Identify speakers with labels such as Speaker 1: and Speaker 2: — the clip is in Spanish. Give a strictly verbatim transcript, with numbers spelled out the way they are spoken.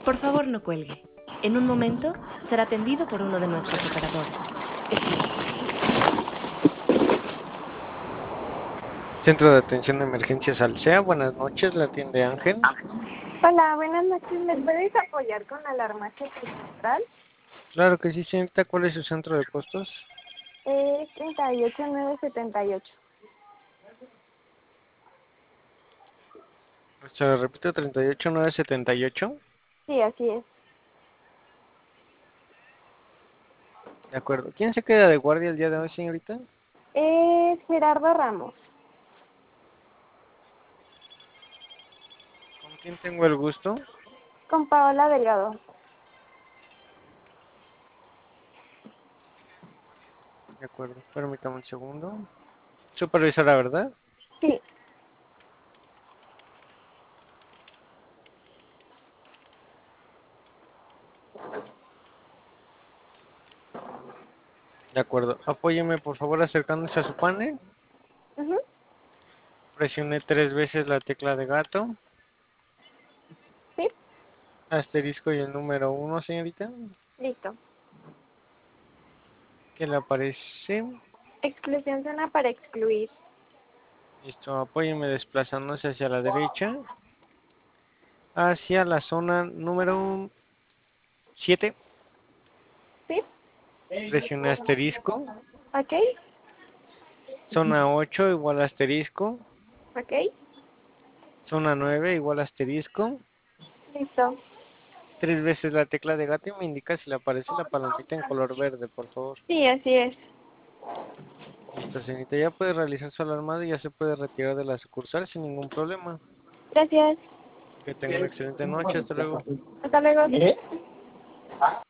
Speaker 1: Por favor, no cuelgue. En un momento será atendido por uno de nuestros operadores. Espere.
Speaker 2: Centro de Atención de Emergencias Alsea, buenas noches, la atiende Ángel.
Speaker 3: Hola, buenas noches. ¿Me puedes apoyar con alarmaje central?
Speaker 2: Claro que sí, señorita, ¿cuál es su centro de costos?
Speaker 3: Es treinta y ocho nueve setenta y ocho.
Speaker 2: Se lo repito, treinta y ocho nueve setenta y ocho.
Speaker 3: Sí, así es.
Speaker 2: De acuerdo. ¿Quién se queda de guardia el día de hoy, señorita?
Speaker 3: Es Gerardo Ramos.
Speaker 2: ¿Con quién tengo el gusto?
Speaker 3: Con Paola Delgado.
Speaker 2: De acuerdo, permítame un segundo. Supervisora, ¿verdad?
Speaker 3: Sí.
Speaker 2: De acuerdo. Apóyeme, por favor, acercándose a su panel.
Speaker 3: Ujú.
Speaker 2: Presione tres veces la tecla de gato.
Speaker 3: Sí.
Speaker 2: Asterisco y el número uno, señorita.
Speaker 3: Listo.
Speaker 2: ¿Qué le aparece?
Speaker 3: Exclusión zona para excluir.
Speaker 2: Listo, apóyeme desplazándose hacia la derecha. Hacia la zona número siete.
Speaker 3: Sí.
Speaker 2: Presione asterisco.
Speaker 3: Ok.
Speaker 2: Zona ocho igual asterisco.
Speaker 3: Ok.
Speaker 2: Zona nueve igual asterisco.
Speaker 3: Listo.
Speaker 2: Tres veces la tecla de gato y me indica si le aparece la palomita en color verde, por favor.
Speaker 3: Sí, así es.
Speaker 2: Listo, señorita, ya puede realizar su alarmado y ya se puede retirar de la sucursal sin ningún problema.
Speaker 3: Gracias.
Speaker 2: Que tenga una excelente noche, hasta luego.
Speaker 3: Hasta luego.